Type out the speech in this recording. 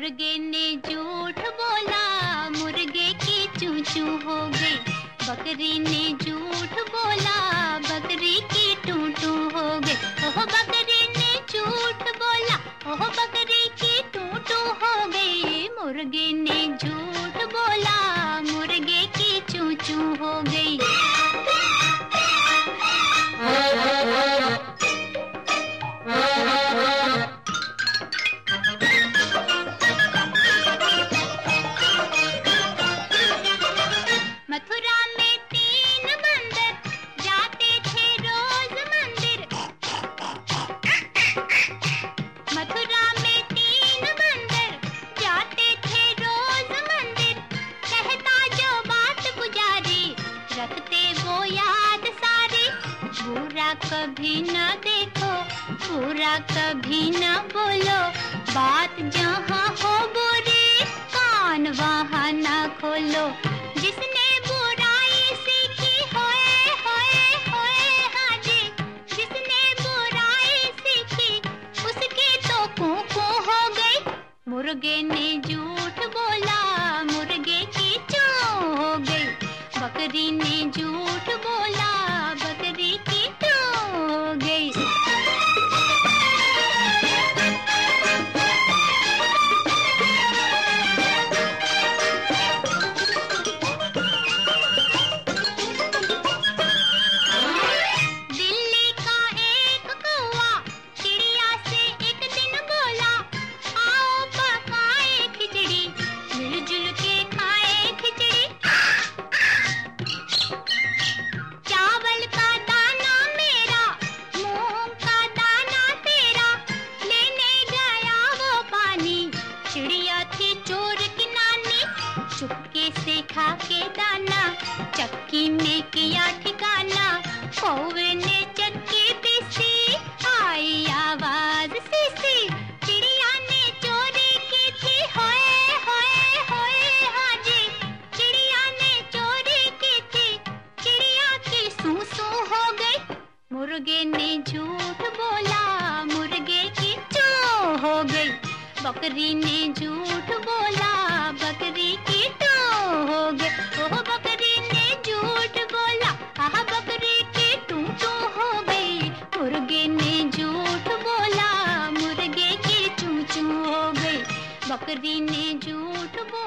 मुर्गे ने झूठ बोला, मुर्गे की चूं चूं हो गई। बकरी ने झूठ बोला, बकरी की टूं टूं हो गई। ओह बकरी ने झूठ बोला, ओह बकरी की टूं टूं हो गई। मुर्गे ने झूठ बोला, मुर्गे की चूं चूं हो गई। मथुरा में 3 बंदर जाते थे रोज मंदिर। मथुरा में 3 बंदर जाते थे रोज मंदिर। कहता जो बात पुजारी, रखते वो याद सारी। बुरा कभी न देखो, बुरा कभी न बोलो, बात जहाँ हो बुरी, कान वहाँ न खोलो। जिसने बुराई सीखी होए होए होए हाजी, जिसने बुराई सीखी उसकी तो कूं कूं हो गई। मुर्गे ने झूठ बोला, मुर्गे की चूं हो गई। बकरी ने झूठ बोला, बकरी की टूं हो गई। चुपके से खा के दाना, चक्की में किया ठिकाना। कौवे ने चक्की पीसी, आई आवाज सीसी। चिड़िया ने चोरी की थी होए होए होए हाजी, चिड़िया ने चोरी की थी, चिड़िया की सूं सूं हो गई। मुर्गे ने झूठ बोला, मुर्गे की चूं हो गई। बकरी ने झूठ बोला, बकरी की टूं हो गई। ओह बकरी ने झूठ बोला, आह बकरी की टूं टूं हो गई। मुर्गे ने झूठ बोला, मुर्गे की चूं चूं हो गई। बकरी ने झूठ बोला।